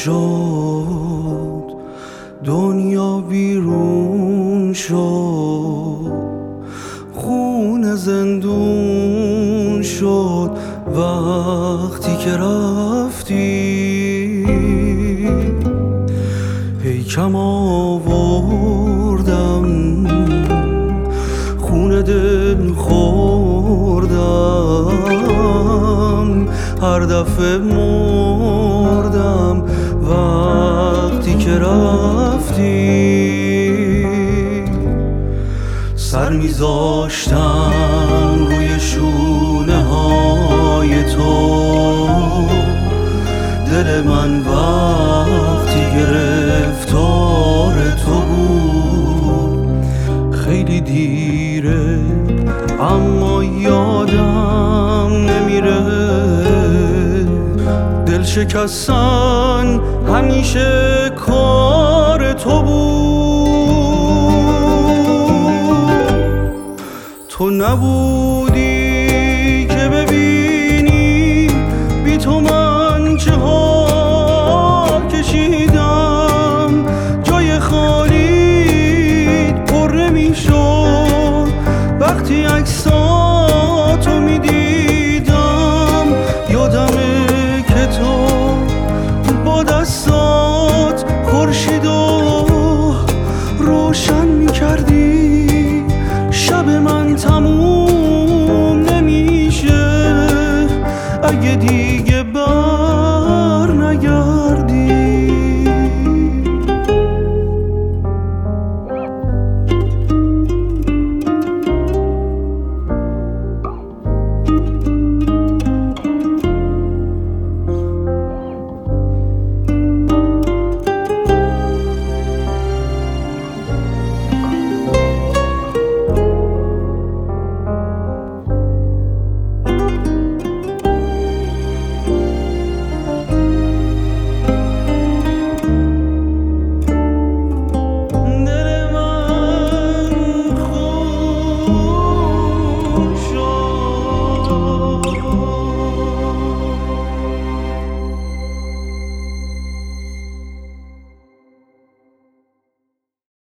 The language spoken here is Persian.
شد، دنیا بیرون شد، خون زندون شد وقتی که رفتی. کم آوردم خون دل خوردم، هر دفعه مردم وقتی که رفتی. سر میذاشتم روی شونه های تو، دل من وقتی گرفتار تو بود. خیلی دیره اما یادم نمیره، دل شکستن همیشه کار تو بود. تو نبود